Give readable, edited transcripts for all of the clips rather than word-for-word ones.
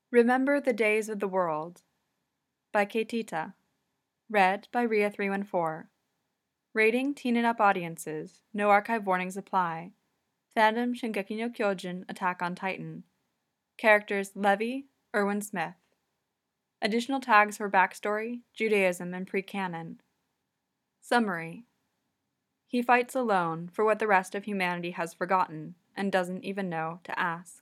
Remember the Days of the World by Keitita. Read by Ria314. Rating teen and up audiences. No archive warnings apply. Fandom Shingeki no Kyojin Attack on Titan. Characters Levi, Erwin Smith. Additional tags for backstory, Judaism, and pre-canon. Summary. He fights alone for what the rest of humanity has forgotten and doesn't even know to ask.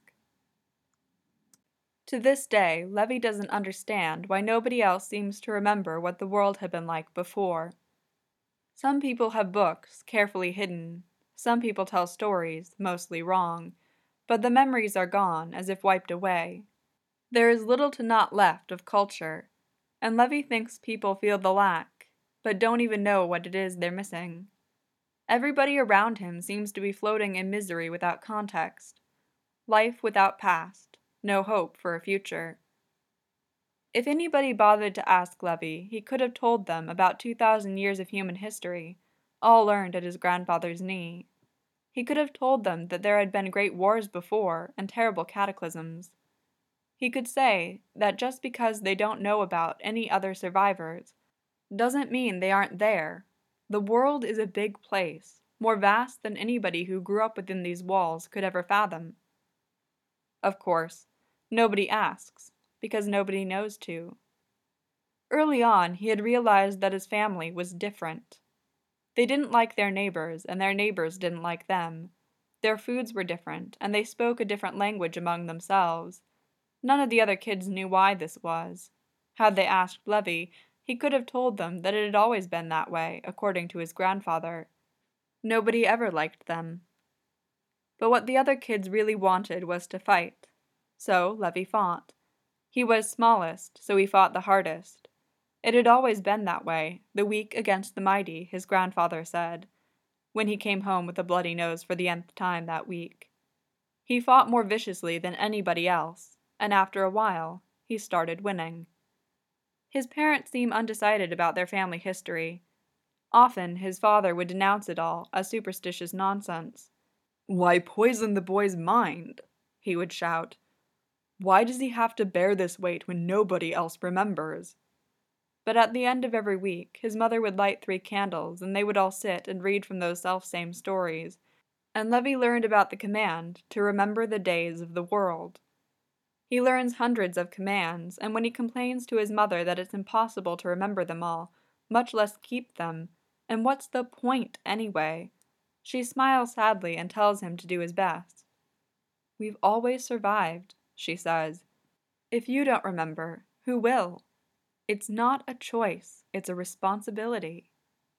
To this day, Levi doesn't understand why nobody else seems to remember what the world had been like before. Some people have books, carefully hidden. Some people tell stories, mostly wrong, but the memories are gone, as if wiped away. There is little to not left of culture, and Levi thinks people feel the lack, but don't even know what it is they're missing. Everybody around him seems to be floating in misery without context, life without past, no hope for a future. If anybody bothered to ask Levi, he could have told them about 2,000 years of human history, all learned at his grandfather's knee. He could have told them that there had been great wars before and terrible cataclysms. He could say that just because they don't know about any other survivors doesn't mean they aren't there. The world is a big place, more vast than anybody who grew up within these walls could ever fathom. Of course, nobody asks, because nobody knows to. Early on, he had realized that his family was different. They didn't like their neighbors, and their neighbors didn't like them. Their foods were different, and they spoke a different language among themselves. None of the other kids knew why this was. Had they asked Levi, he could have told them that it had always been that way, according to his grandfather. Nobody ever liked them. But what the other kids really wanted was to fight. So Levi fought. He was smallest, so he fought the hardest. It had always been that way, the weak against the mighty, his grandfather said, when he came home with a bloody nose for the nth time that week. He fought more viciously than anybody else, and after a while, he started winning. His parents seem undecided about their family history. Often, his father would denounce it all as superstitious nonsense. "Why poison the boy's mind?" he would shout. "Why does he have to bear this weight when nobody else remembers?" But at the end of every week, his mother would light 3 candles, and they would all sit and read from those self-same stories, and Levi learned about the command to remember the days of the world. He learns hundreds of commands, and when he complains to his mother that it's impossible to remember them all, much less keep them, and what's the point anyway, she smiles sadly and tells him to do his best. "We've always survived," she says. "If you don't remember, who will? It's not a choice, it's a responsibility."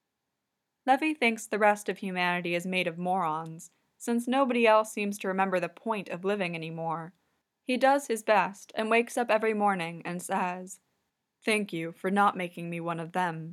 Levi thinks the rest of humanity is made of morons, since nobody else seems to remember the point of living anymore. He does his best and wakes up every morning and says, "Thank you for not making me one of them."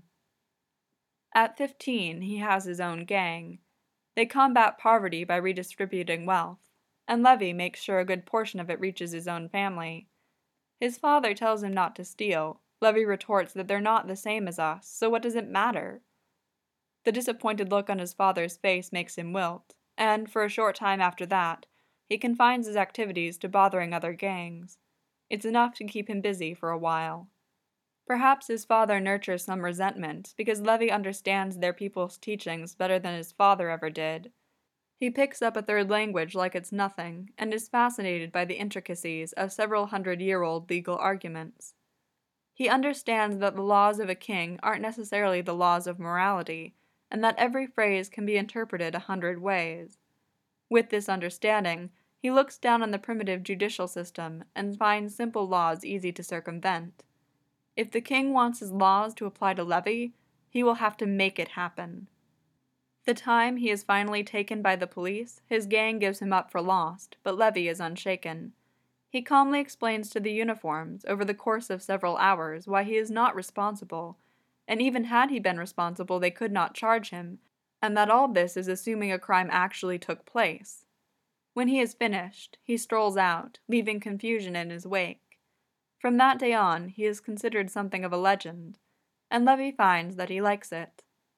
At 15, he has his own gang. They combat poverty by redistributing wealth, and Levi makes sure a good portion of it reaches his own family. His father tells him not to steal. Levi retorts that they're not the same as us, so what does it matter? The disappointed look on his father's face makes him wilt, and for a short time after that, he confines his activities to bothering other gangs. It's enough to keep him busy for a while. Perhaps his father nurtures some resentment because Levi understands their people's teachings better than his father ever did. He picks up a 3rd language like it's nothing, and is fascinated by the intricacies of several hundred-year-old legal arguments. He understands that the laws of a king aren't necessarily the laws of morality, and that every phrase can be interpreted 100 ways. With this understanding, he looks down on the primitive judicial system and finds simple laws easy to circumvent. If the king wants his laws to apply to Levi, he will have to make it happen. The time he is finally taken by the police, his gang gives him up for lost, but Levi is unshaken. He calmly explains to the uniforms, over the course of several hours, why he is not responsible, and even had he been responsible they could not charge him, and that all this is assuming a crime actually took place. When he is finished, he strolls out, leaving confusion in his wake. From that day on, he is considered something of a legend, and Levi finds that he likes it.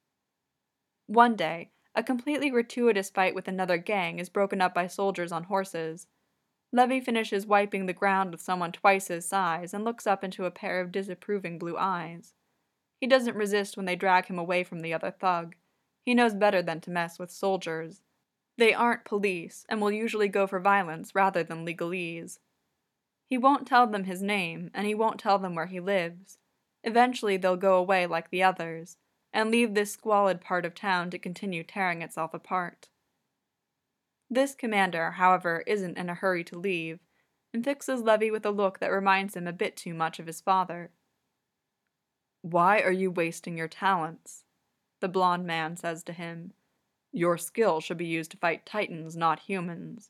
One day, a completely gratuitous fight with another gang is broken up by soldiers on horses. Levy finishes wiping the ground with someone twice his size and looks up into a pair of disapproving blue eyes. He doesn't resist when they drag him away from the other thug. He knows better than to mess with soldiers. They aren't police and will usually go for violence rather than legalese. He won't tell them his name, and he won't tell them where he lives. Eventually they'll go away like the others, and leave this squalid part of town to continue tearing itself apart. This commander, however, isn't in a hurry to leave, and fixes Levy with a look that reminds him a bit too much of his father. "Why are you wasting your talents?" the blond man says to him. "Your skill should be used to fight titans, not humans."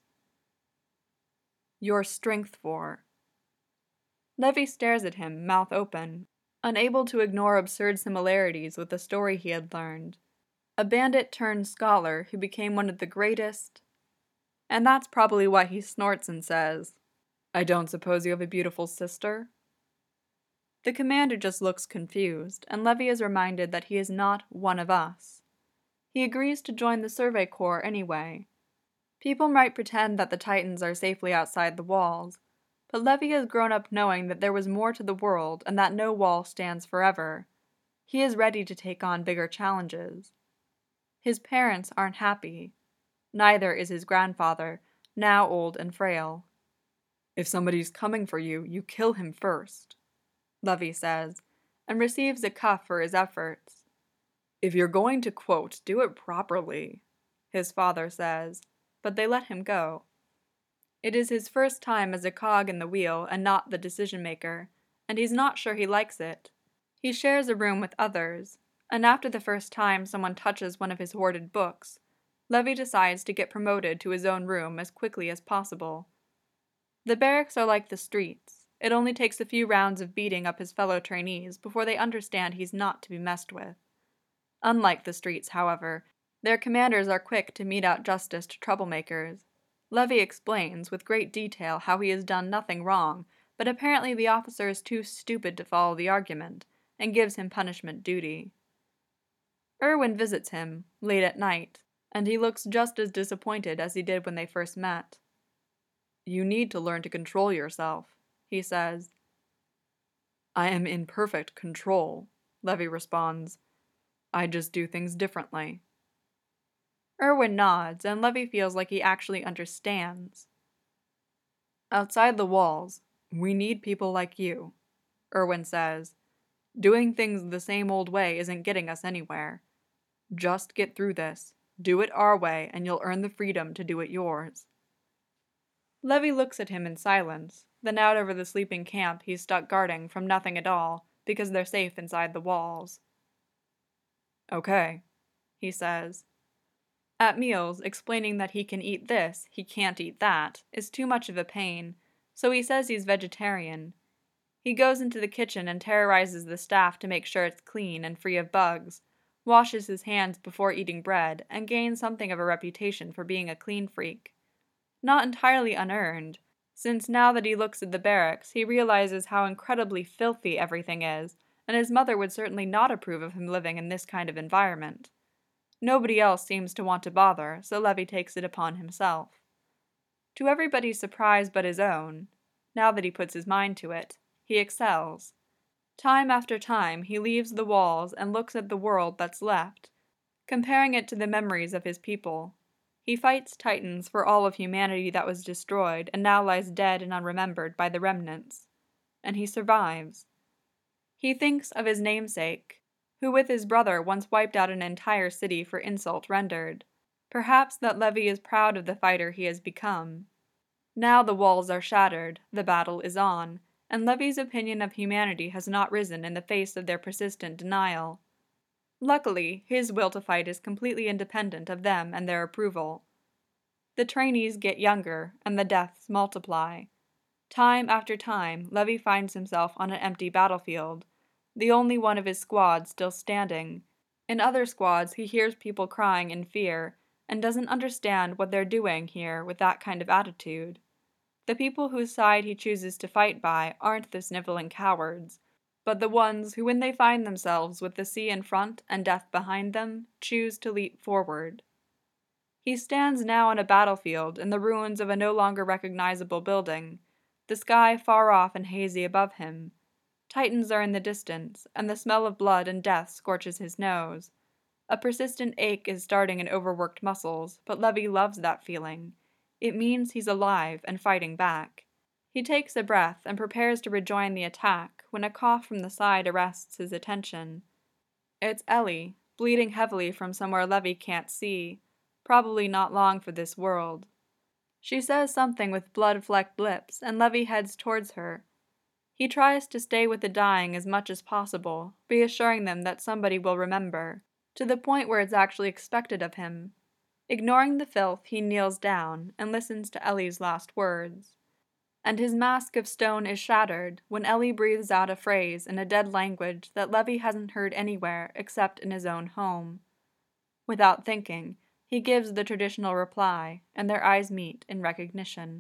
"Your strength for." Levy stares at him, mouth open, unable to ignore absurd similarities with the story he had learned. A bandit turned scholar who became one of the greatest. And that's probably why he snorts and says, "I don't suppose you have a beautiful sister?" The commander just looks confused, and Levy is reminded that he is not one of us. He agrees to join the Survey Corps anyway. People might pretend that the Titans are safely outside the walls, but Levy has grown up knowing that there was more to the world and that no wall stands forever. He is ready to take on bigger challenges. His parents aren't happy. Neither is his grandfather, now old and frail. "If somebody's coming for you, you kill him first," Levy says, and receives a cuff for his efforts. "If you're going to quote, do it properly," his father says, but they let him go. It is his first time as a cog in the wheel and not the decision-maker, and he's not sure he likes it. He shares a room with others, and after the first time someone touches one of his hoarded books, Levy decides to get promoted to his own room as quickly as possible. The barracks are like the streets. It only takes a few rounds of beating up his fellow trainees before they understand he's not to be messed with. Unlike the streets, however, their commanders are quick to mete out justice to troublemakers. Levy explains with great detail how he has done nothing wrong, but apparently the officer is too stupid to follow the argument, and gives him punishment duty. Irwin visits him, late at night, and he looks just as disappointed as he did when they first met. "You need to learn to control yourself," he says. "I am in perfect control," Levy responds. "I just do things differently." Irwin nods, and Levy feels like he actually understands. "Outside the walls, we need people like you," Irwin says. "Doing things the same old way isn't getting us anywhere. Just get through this, do it our way, and you'll earn the freedom to do it yours." Levy looks at him in silence, then out over the sleeping camp he's stuck guarding from nothing at all, because they're safe inside the walls. "Okay," he says. At meals, explaining that he can eat this, he can't eat that, is too much of a pain, so he says he's vegetarian. He goes into the kitchen and terrorizes the staff to make sure it's clean and free of bugs, washes his hands before eating bread, and gains something of a reputation for being a clean freak. Not entirely unearned, since now that he looks at the barracks, he realizes how incredibly filthy everything is, and his mother would certainly not approve of him living in this kind of environment. Nobody else seems to want to bother, so Levy takes it upon himself. To everybody's surprise but his own, now that he puts his mind to it, he excels. Time after time, he leaves the walls and looks at the world that's left, comparing it to the memories of his people. He fights Titans for all of humanity that was destroyed and now lies dead and unremembered by the remnants. And he survives. He thinks of his namesake, who with his brother once wiped out an entire city for insult rendered. Perhaps that Levy is proud of the fighter he has become. Now the walls are shattered, the battle is on, and Levy's opinion of humanity has not risen in the face of their persistent denial. Luckily, his will to fight is completely independent of them and their approval. The trainees get younger, and the deaths multiply. Time after time, Levy finds himself on an empty battlefield, the only one of his squad still standing. In other squads, he hears people crying in fear, and doesn't understand what they're doing here with that kind of attitude. The people whose side he chooses to fight by aren't the sniveling cowards, but the ones who, when they find themselves with the sea in front and death behind them, choose to leap forward. He stands now on a battlefield in the ruins of a no longer recognizable building, the sky far off and hazy above him. Titans are in the distance, and the smell of blood and death scorches his nose. A persistent ache is starting in overworked muscles, but Levi loves that feeling. It means he's alive and fighting back. He takes a breath and prepares to rejoin the attack when a cough from the side arrests his attention. It's Ellie, bleeding heavily from somewhere Levi can't see, probably not long for this world. She says something with blood-flecked lips, and Levi heads towards her. He tries to stay with the dying as much as possible, reassuring them that somebody will remember, to the point where it's actually expected of him. Ignoring the filth, he kneels down and listens to Ellie's last words. And his mask of stone is shattered when Ellie breathes out a phrase in a dead language that Levi hasn't heard anywhere except in his own home. Without thinking, he gives the traditional reply, and their eyes meet in recognition.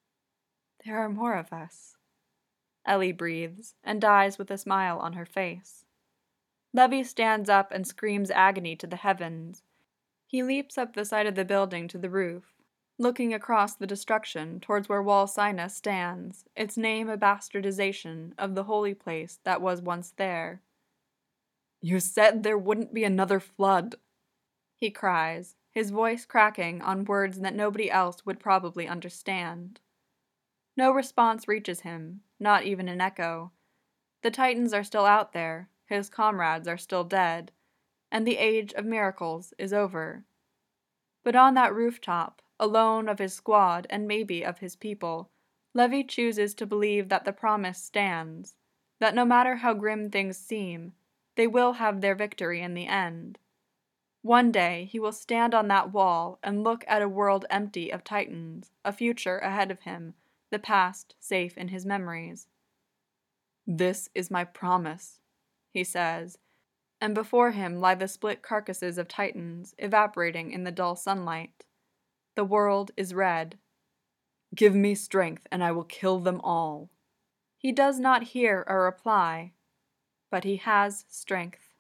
"There are more of us," Ellie breathes, and dies with a smile on her face. Levi stands up and screams agony to the heavens. He leaps up the side of the building to the roof, looking across the destruction towards where Wal Sina stands, its name a bastardization of the holy place that was once there. "You said there wouldn't be another flood," he cries, his voice cracking on words that nobody else would probably understand. No response reaches him, not even an echo. The Titans are still out there, his comrades are still dead, and the age of miracles is over. But on that rooftop, alone of his squad and maybe of his people, Levi chooses to believe that the promise stands, that no matter how grim things seem, they will have their victory in the end. One day he will stand on that wall and look at a world empty of Titans, a future ahead of him, the past safe in his memories. "This is my promise," he says, and before him lie the split carcasses of Titans, evaporating in the dull sunlight. The world is red. "Give me strength, and I will kill them all." He does not hear a reply, but he has strength.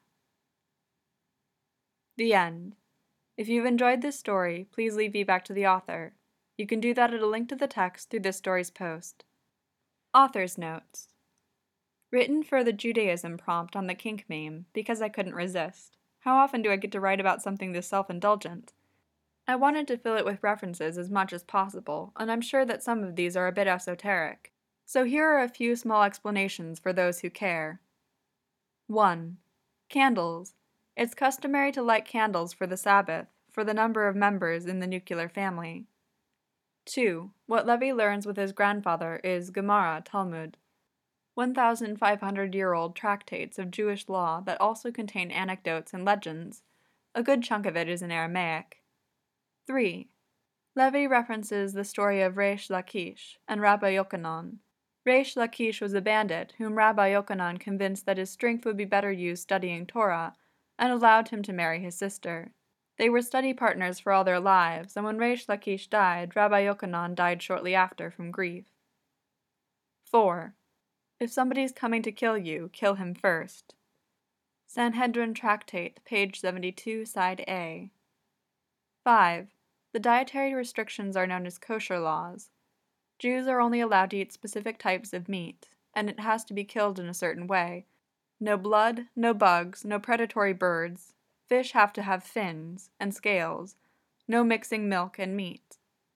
The end. If you've enjoyed this story, please leave feedback to the author. You can do that at a link to the text through this story's post. Author's notes. Written for the Judaism prompt on the kink meme, because I couldn't resist. How often do I get to write about something this self-indulgent? I wanted to fill it with references as much as possible, and I'm sure that some of these are a bit esoteric. So here are a few small explanations for those who care. 1. Candles. It's customary to light candles for the Sabbath, for the number of members in the nuclear family. 2. What Levi learns with his grandfather is Gemara, Talmud, 1,500-year-old tractates of Jewish law that also contain anecdotes and legends. A good chunk of it is in Aramaic. 3. Levi references the story of Reish Lakish and Rabbi Yochanan. Reish Lakish was a bandit whom Rabbi Yochanan convinced that his strength would be better used studying Torah, and allowed him to marry his sister. They were study partners for all their lives, and when Reish Lakish died, Rabbi Yochanan died shortly after from grief. 4. If somebody's coming to kill you, kill him first. Sanhedrin Tractate, page 72, side A. 5. The dietary restrictions are known as kosher laws. Jews are only allowed to eat specific types of meat, and it has to be killed in a certain way. No blood, no bugs, no predatory birds. Fish have to have fins and scales. No mixing milk and meat.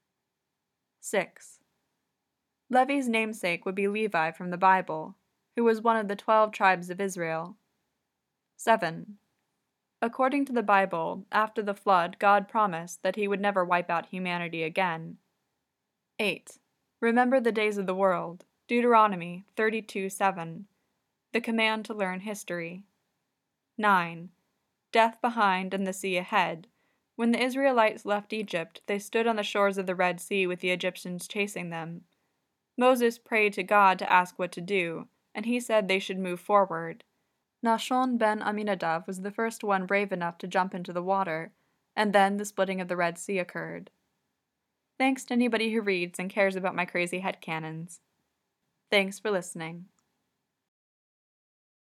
6. Levi's namesake would be Levi from the Bible, who was one of the 12 tribes of Israel. 7. According to the Bible, after the flood, God promised that he would never wipe out humanity again. 8. Remember the days of the world, Deuteronomy 32:7. The command to learn history. 9. Death behind and the sea ahead. When the Israelites left Egypt, they stood on the shores of the Red Sea with the Egyptians chasing them. Moses prayed to God to ask what to do, and he said they should move forward. Nahshon ben Aminadab was the first one brave enough to jump into the water, and then the splitting of the Red Sea occurred. Thanks to anybody who reads and cares about my crazy headcanons. Thanks for listening.